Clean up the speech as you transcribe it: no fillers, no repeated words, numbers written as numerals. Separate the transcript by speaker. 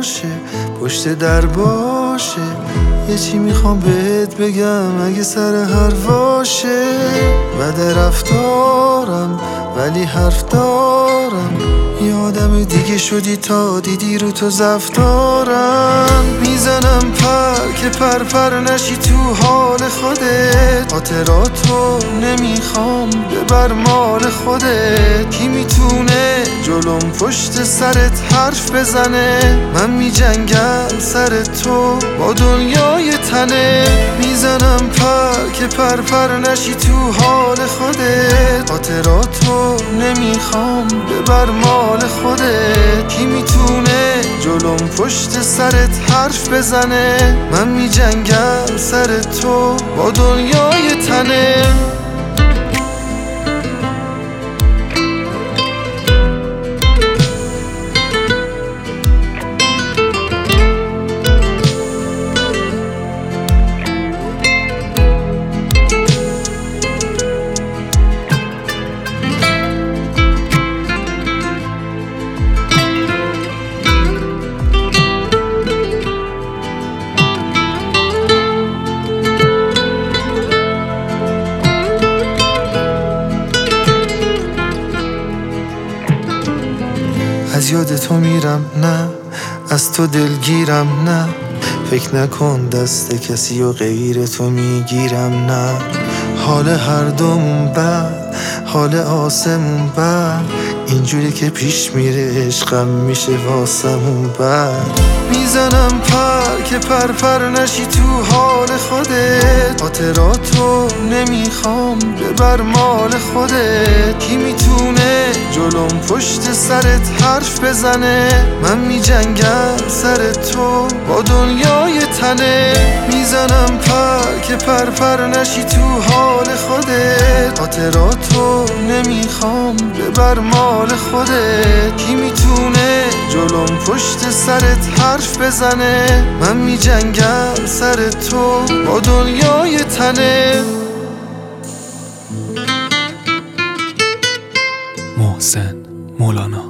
Speaker 1: باشه، پشت در باشه. یه چی میخوام بهت بگم اگه سر حرفاشه. بد رفتارم ولی حرف دارم، یه آدم دیگه شدی تا دیدی رو تو زفتارم. میزنم پر که پر نشی تو حال خودت، خاطراتو نمیخوام ببر مال خودت. کی میتونه جلوم پشت سرت حرف بزنه؟ من میجنگم سر تو با دنیای تنه. میزنم پر که پر نشی تو حال خودت، خاطراتو نمیخوام ببر مال خودت. کی میتونه جلوم پشت سرت حرف بزنه؟ من میجنگم سر تو با دنیای تنه. از یاد تو میرم نه، از تو دلگیرم نه. فکر نکن دست کسی و غیر تو میگیرم نه. حال هر دومون بد، حال آسمون بد، اینجوری که پیش میره عشقم میشه واسمون بد. میزنم پر که پر نشی تو حال خودت، خاطراتو نمیخوام ببر مال خودت. کی میتونه جلوم پشت سرت حرف بزنه؟ من میجنگم سر تو با دنیای تنه. میزنم پر که پر نشی تو حال خودت، خاطراتو نمیخوام ببر مال خودت. کی میتونه جلوم پشت سرت حرف بزنه؟ من میجنگم سر تو با دنیای تنه.
Speaker 2: محسن مولانا.